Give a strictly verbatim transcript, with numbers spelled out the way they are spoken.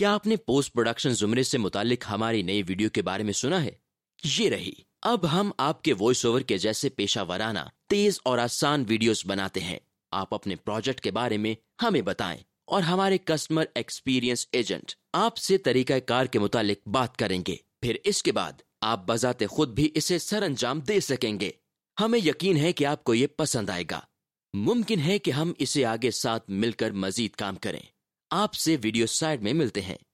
क्या आपने post production जुमरे से मुतालिक हमारी नई वीडियो के बारे में सुना है? ये रही। अब हम आपके वॉइस ओवर के जैसे पेशावराना, तेज और आसान वीडियोस बनाते हैं। आप अपने प्रोजेक्ट के बारे में हमें बताएं और हमारे कस्टमर एक्सपीरियंस एजेंट आपसे तरीका कार के मुतालिक बात करेंगे। फिर इसके बाद आप बजाते खुद भी इसे सरअंजाम दे सकेंगे। हमें यकीन है कि आपको ये पसंद आएगा। मुमकिन है कि हम इसे आगे साथ मिलकर मजीद काम करें। आपसे वीडियो साइड में मिलते हैं।